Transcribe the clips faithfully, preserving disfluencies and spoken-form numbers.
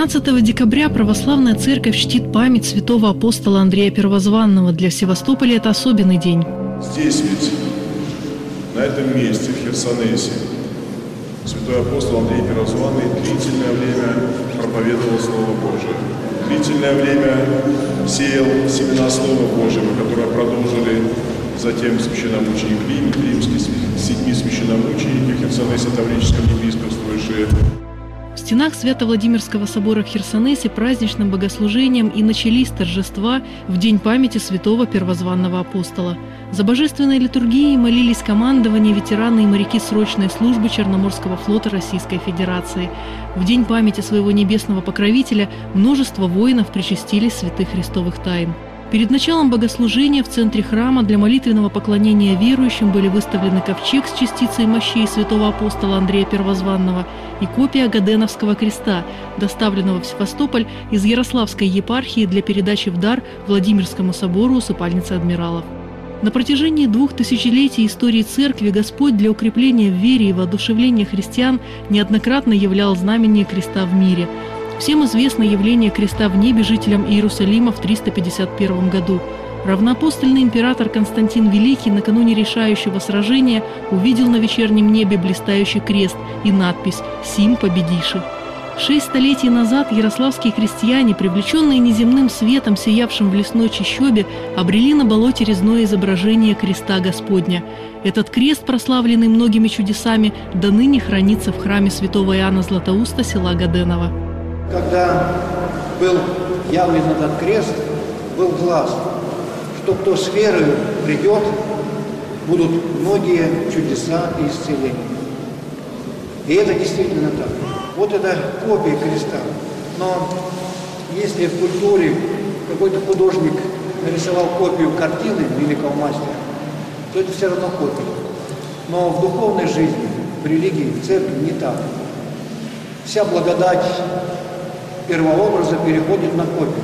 двенадцатого декабря православная церковь чтит память святого апостола Андрея Первозванного. Для Севастополя это особенный день. Здесь ведь, на этом месте, в Херсонесе, святой апостол Андрей Первозванный длительное время проповедовал Слово Божие. Длительное время сеял семена Слова Божьего, которое продолжили затем священномученик Климент Римский, седьми священномученики в Херсонесе таврическом епископствующие. В стенах Свято-Владимирского собора в Херсонесе праздничным богослужением и начались торжества в день памяти святого первозванного апостола. За божественной литургией молились командование, ветераны и моряки срочной службы Черноморского флота Российской Федерации. В день памяти своего небесного покровителя множество воинов причастились святых христовых тайн. Перед началом богослужения в центре храма для молитвенного поклонения верующим были выставлены ковчег с частицей мощей святого апостола Андрея Первозванного и копия Гаденовского креста, доставленного в Севастополь из Ярославской епархии для передачи в дар Владимирскому собору усыпальницы адмиралов. На протяжении двух тысячелетий истории Церкви Господь для укрепления в вере и воодушевления христиан неоднократно являл знамение креста в мире. Всем известно явление креста в небе жителям Иерусалима в триста пятьдесят первом году. Равноапостольный император Константин Великий накануне решающего сражения увидел на вечернем небе блистающий крест и надпись «Сим победиши». Шесть столетий назад ярославские крестьяне, привлеченные неземным светом, сиявшим в лесной чащобе, обрели на болоте резное изображение креста Господня. Этот крест, прославленный многими чудесами, до ныне хранится в храме святого Иоанна Златоуста села Гаденова. Когда был явлен этот крест, был глаз, что кто с верой придет, будут многие чудеса и исцеления. И это действительно так. Вот это копия креста. Но если в культуре какой-то художник нарисовал копию картины великого мастера, то это все равно копия. Но в духовной жизни, в религии, в церкви не так. Вся благодать первообраза переходит на копию.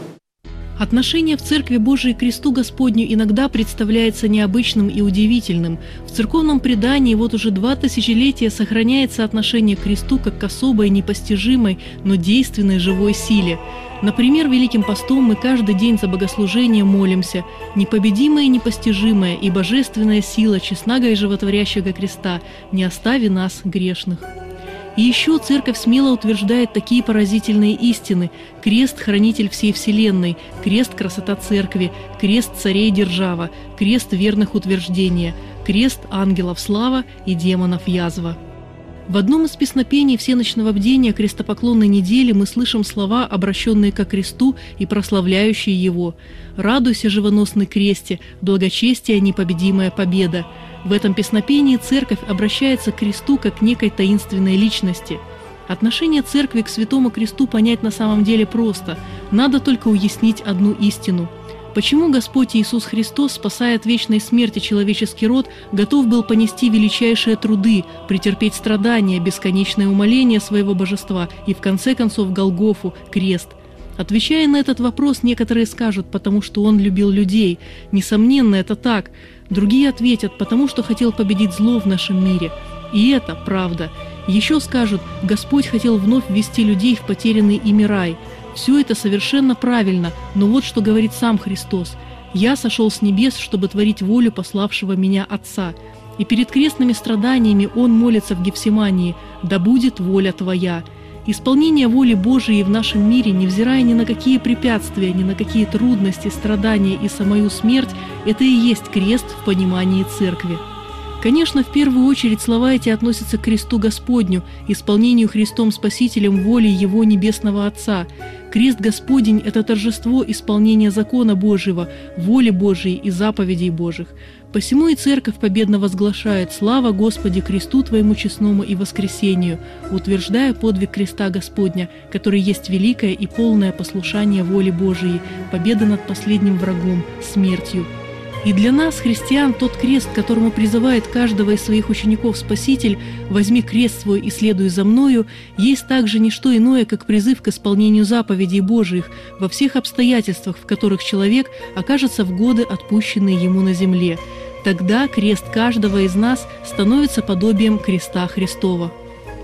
Отношение в Церкви Божией к кресту Господню иногда представляется необычным и удивительным. В церковном предании вот уже два тысячелетия сохраняется отношение к кресту как к особой, непостижимой, но действенной живой силе. Например, Великим постом мы каждый день за богослужение молимся: «Непобедимая и непостижимая и божественная сила честного и животворящего креста, не остави нас, грешных». И еще Церковь смело утверждает такие поразительные истины: крест – хранитель всей Вселенной, крест – красота Церкви, крест – царей держава, крест – верных утверждения, крест – ангелов слава и демонов язва. В одном из песнопений всеночного бдения крестопоклонной недели мы слышим слова, обращенные ко кресту и прославляющие его: «Радуйся, живоносный кресте, благочестие, непобедимая победа». В этом песнопении Церковь обращается к кресту как к некой таинственной личности. Отношение Церкви к Святому Кресту понять на самом деле просто. Надо только уяснить одну истину. Почему Господь Иисус Христос, спасая от вечной смерти человеческий род, готов был понести величайшие труды, претерпеть страдания, бесконечное умоление своего божества и, в конце концов, Голгофу, крест? Отвечая на этот вопрос, некоторые скажут: потому что Он любил людей. Несомненно, это так. Другие ответят: потому что хотел победить зло в нашем мире. И это правда. Еще скажут: Господь хотел вновь ввести людей в потерянный ими рай. Все это совершенно правильно, но вот что говорит сам Христос: «Я сошел с небес, чтобы творить волю пославшего меня Отца». И перед крестными страданиями Он молится в Гефсимании: «Да будет воля Твоя». Исполнение воли Божией в нашем мире, невзирая ни на какие препятствия, ни на какие трудности, страдания и самую смерть, это и есть крест в понимании Церкви. Конечно, в первую очередь слова эти относятся к кресту Господню, исполнению Христом Спасителем воли Его Небесного Отца. Крест Господень – это торжество исполнения закона Божьего, воли Божией и заповедей Божьих. Посему и Церковь победно возглашает: «Слава Господи кресту Твоему честному и воскресению», утверждая подвиг креста Господня, который есть великое и полное послушание воли Божией, победа над последним врагом – смертью. И для нас, христиан, тот крест, к которому призывает каждого из своих учеников Спаситель: «Возьми крест свой и следуй за мною», есть также не что иное, как призыв к исполнению заповедей Божиих во всех обстоятельствах, в которых человек окажется в годы, отпущенные ему на земле. Тогда крест каждого из нас становится подобием креста Христова.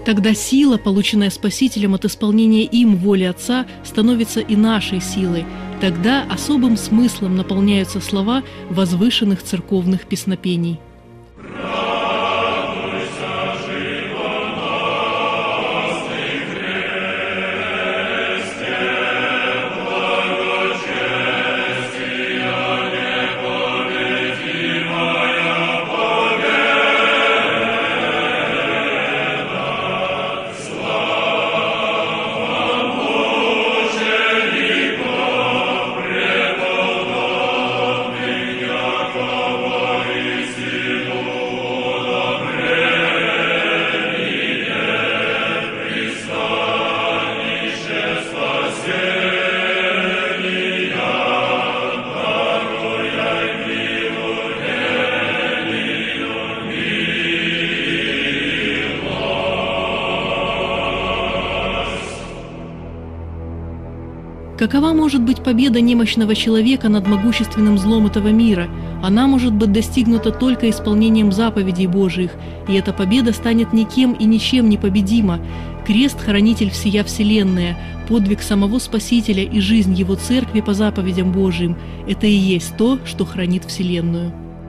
Тогда сила, полученная Спасителем от исполнения им воли Отца, становится и нашей силой. Тогда особым смыслом наполняются слова возвышенных церковных песнопений. Какова может быть победа немощного человека над могущественным злом этого мира? Она может быть достигнута только исполнением заповедей Божиих, и эта победа станет никем и ничем не победима. Крест – хранитель всея вселенная, подвиг самого Спасителя и жизнь Его Церкви по заповедям Божиим – это и есть то, что хранит вселенную.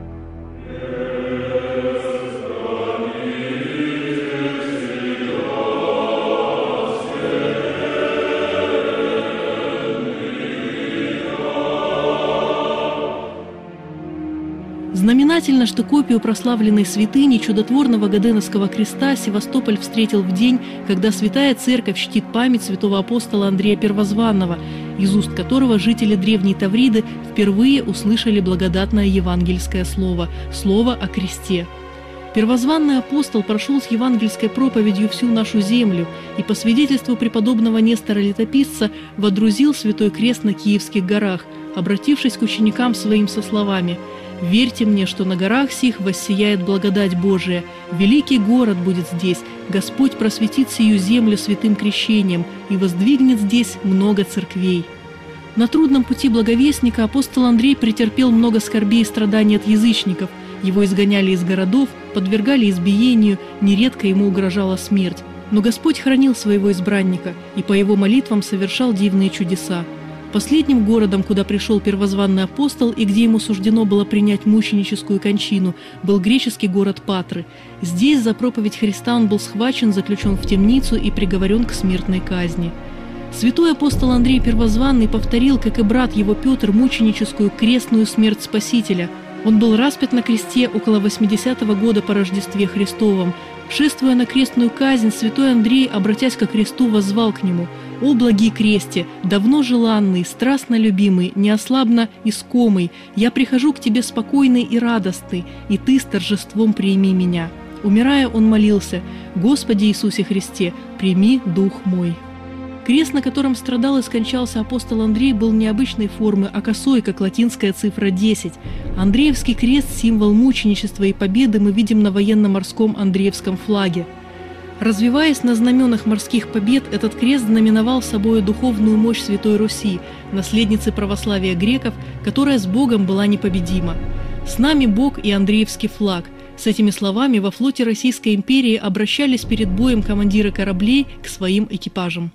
Знаменательно, что копию прославленной святыни чудотворного Гаденовского креста Севастополь встретил в день, когда Святая Церковь чтит память святого апостола Андрея Первозванного, из уст которого жители древней Тавриды впервые услышали благодатное евангельское слово – слово о кресте. Первозванный апостол прошел с евангельской проповедью всю нашу землю и, по свидетельству преподобного Нестора Летописца, водрузил святой крест на Киевских горах, обратившись к ученикам своим со словами: «Верьте мне, что на горах сих воссияет благодать Божия. Великий город будет здесь, Господь просветит сию землю святым крещением и воздвигнет здесь много церквей». На трудном пути благовестника апостол Андрей претерпел много скорбей и страданий от язычников. Его изгоняли из городов, подвергали избиению, нередко ему угрожала смерть. Но Господь хранил своего избранника и по его молитвам совершал дивные чудеса. Последним городом, куда пришел первозванный апостол и где ему суждено было принять мученическую кончину, был греческий город Патры. Здесь за проповедь Христа он был схвачен, заключен в темницу и приговорен к смертной казни. Святой апостол Андрей Первозванный повторил, как и брат его Петр, мученическую крестную смерть Спасителя. Он был распят на кресте около восьмидесятого года по Рождестве Христовом. Шествуя на крестную казнь, святой Андрей, обратясь ко кресту, воззвал к нему: «О благий кресте, давно желанный, страстно любимый, неослабно искомый, я прихожу к тебе спокойный и радостный, и ты с торжеством прими меня». Умирая, он молился: «Господи Иисусе Христе, прими дух мой». Крест, на котором страдал и скончался апостол Андрей, был необычной формы, а косой, как латинская цифра десять. Андреевский крест – символ мученичества и победы мы видим на военно-морском Андреевском флаге. Развиваясь на знаменах морских побед, этот крест знаменовал собой духовную мощь Святой Руси, наследницы православия греков, которая с Богом была непобедима. «С нами Бог и Андреевский флаг». С этими словами во флоте Российской империи обращались перед боем командиры кораблей к своим экипажам.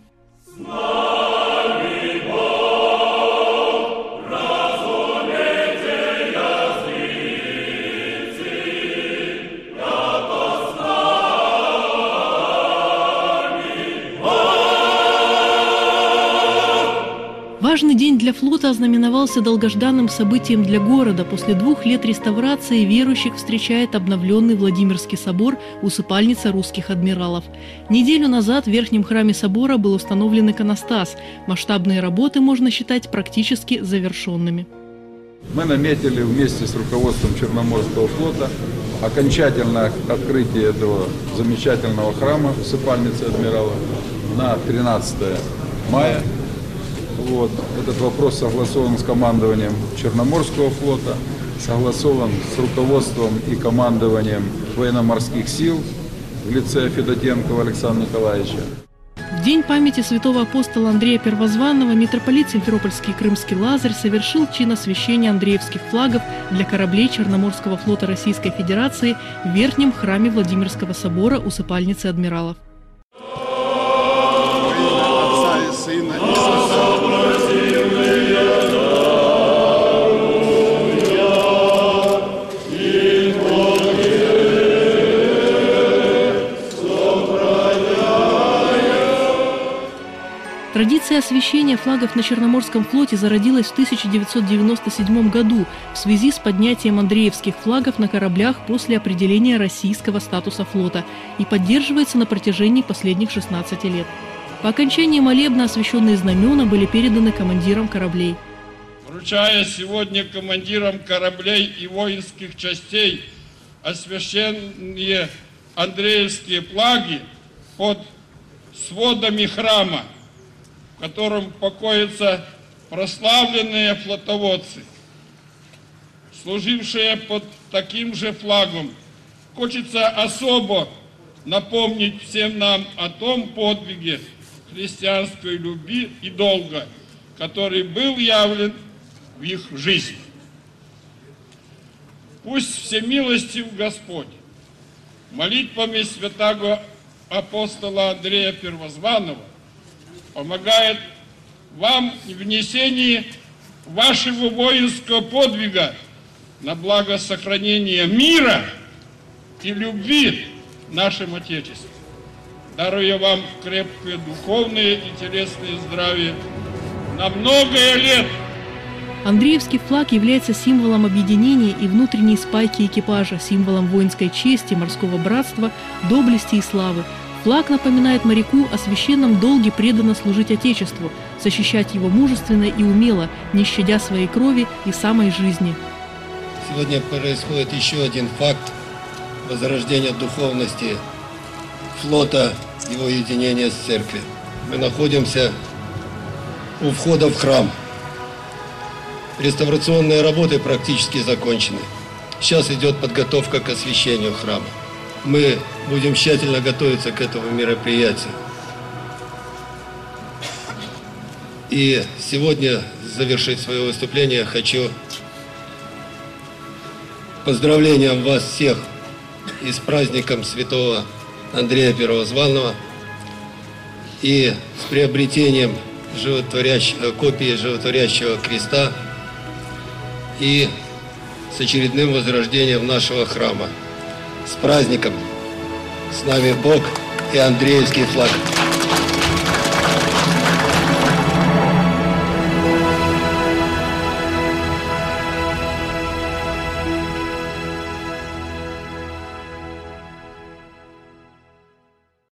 Важный день для флота ознаменовался долгожданным событием для города. После двух лет реставрации верующих встречает обновленный Владимирский собор, усыпальница русских адмиралов. Неделю назад в верхнем храме собора был установлен иконостас. Масштабные работы можно считать практически завершенными. Мы наметили вместе с руководством Черноморского флота окончательное открытие этого замечательного храма усыпальницы адмиралов на тринадцатое мая. Вот. Этот вопрос согласован с командованием Черноморского флота, согласован с руководством и командованием военно-морских сил в лице Федотенкова Александра Николаевича. В день памяти святого апостола Андрея Первозванного митрополит Симферопольский и Крымский Лазарь совершил чин освящения андреевских флагов для кораблей Черноморского флота Российской Федерации в верхнем храме Владимирского собора усыпальницы адмиралов. Традиция освящения флагов на Черноморском флоте зародилась в тысяча девятьсот девяносто седьмом году в связи с поднятием андреевских флагов на кораблях после определения российского статуса флота и поддерживается на протяжении последних шестнадцати лет. По окончании молебна освященные знамена были переданы командирам кораблей. Вручая сегодня командирам кораблей и воинских частей освященные андреевские флаги под сводами храма, в котором покоятся прославленные флотоводцы, служившие под таким же флагом, хочется особо напомнить всем нам о том подвиге христианской любви и долга, который был явлен в их жизни. Пусть всемилостив Господь молитвами святого апостола Андрея Первозванного помогает вам в внесении вашего воинского подвига на благо сохранения мира и любви в нашем Отечестве, даруя вам крепкое духовное и телесное здравие на многое лет. Андреевский флаг является символом объединения и внутренней спайки экипажа, символом воинской чести, морского братства, доблести и славы. Флаг напоминает моряку о священном долге преданно служить Отечеству, защищать его мужественно и умело, не щадя своей крови и самой жизни. Сегодня происходит еще один факт возрождения духовности флота, его единения с церковью. Мы находимся у входа в храм. Реставрационные работы практически закончены. Сейчас идет подготовка к освящению храма. Мы будем тщательно готовиться к этому мероприятию. И сегодня завершить свое выступление хочу поздравлением вас всех и с праздником святого Андрея Первозванного и с приобретением животворящего, копии животворящего креста и с очередным возрождением нашего храма. С праздником! С нами Бог и Андреевский флаг!